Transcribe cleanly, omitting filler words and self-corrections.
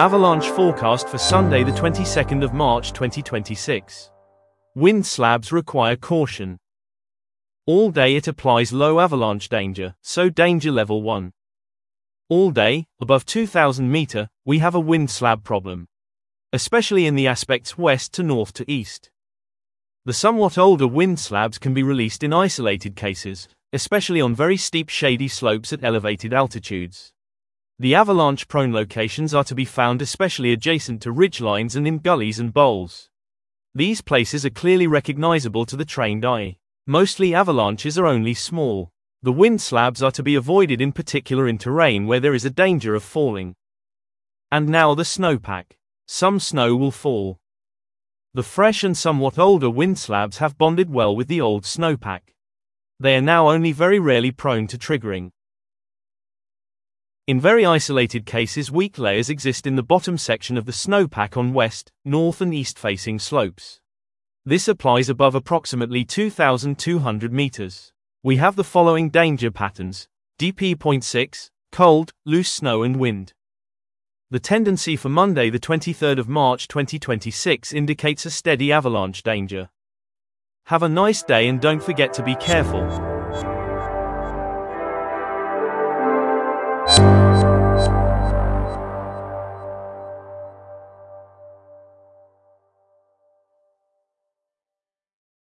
Avalanche forecast for Sunday the 22nd of March 2026. Wind slabs require caution. All day it applies low avalanche danger, so danger level 1. All day, above 2000 meter, we have a wind slab problem, especially in the aspects west to north to east. The somewhat older wind slabs can be released in isolated cases, especially on very steep shady slopes at elevated altitudes. The avalanche-prone locations are to be found especially adjacent to ridgelines and in gullies and bowls. These places are clearly recognizable to the trained eye. Mostly avalanches are only small. The wind slabs are to be avoided in particular in terrain where there is a danger of falling. And now the snowpack. Some snow will fall. The fresh and somewhat older wind slabs have bonded well with the old snowpack. They are now only very rarely prone to triggering. In very isolated cases, weak layers exist in the bottom section of the snowpack on west, north and east-facing slopes. This applies above approximately 2,200 meters. We have the following danger patterns: DP.6, cold, loose snow and wind. The tendency for Monday the 23rd of March 2026 indicates a steady avalanche danger. Have a nice day and don't forget to be careful.